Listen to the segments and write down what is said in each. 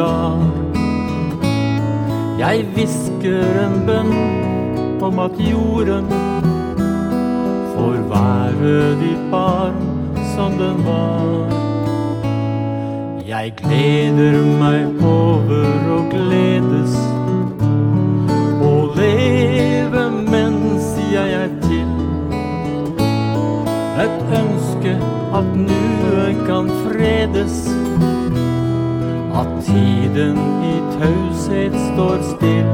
gard. Jeg hvisker en bønn om at jorden får være ditt barn som den var. Jeg gleder meg over å gledes og leve mens jeg er til. Et ønske at nuet kan fredes, at tiden i taushet står still.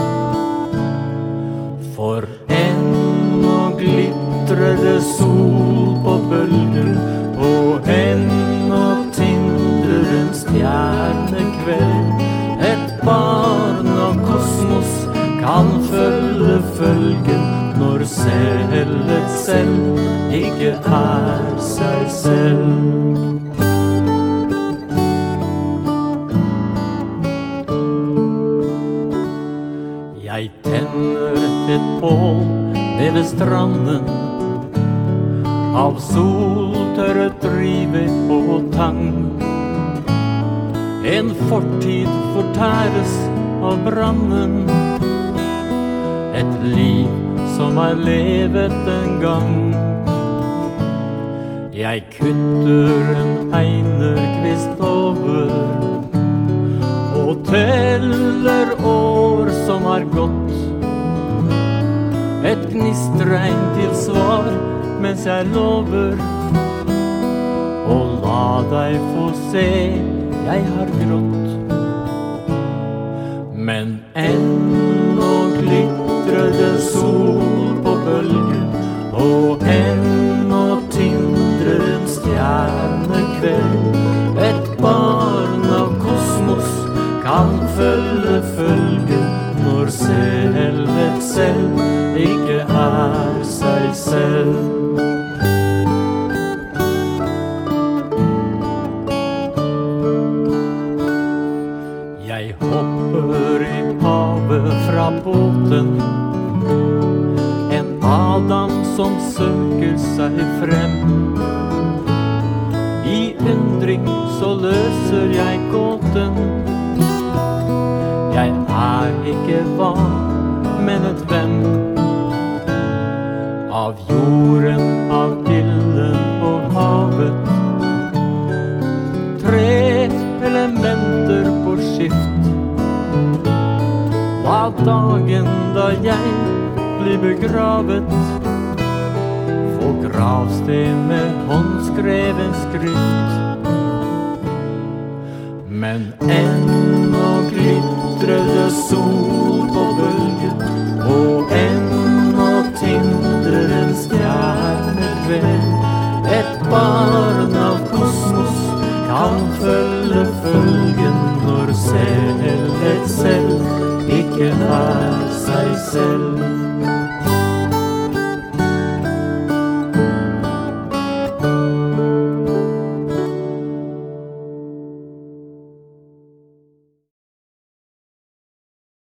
For ennå glitrer det sol på bølgen, og ennå tindrer en stjernekveld. Et barn av kosmos kan følge følgen når selvet selv ikke er seg selv. Jeg tenner et bål nede ved stranden av soltørret rive og tang. En fortid fortæres av brannen, et liv som er levet en gang. Jeg kutter en einerkvist over og teller år som har gått. Et gnistregn til svar mens jeg lover å la deg få se jeg har grått. Men ennå glitrer det sol på bølgen, og ennå tindrer en stjernekveld. Et barn av kosmos kan følge følgen når selvet selv ikke er seg selv. Jeg hopper i havet fra båten, en Adam som søker seg frem. I undring så løser jeg gåten. Jeg er ikke hva, men et hvem. Av jorden, av ilden og havet. 3 elementer på skift. Hva dagen da jeg blir begravet, få gravsten med håndskreven skrift. Men ennå glitrer det sol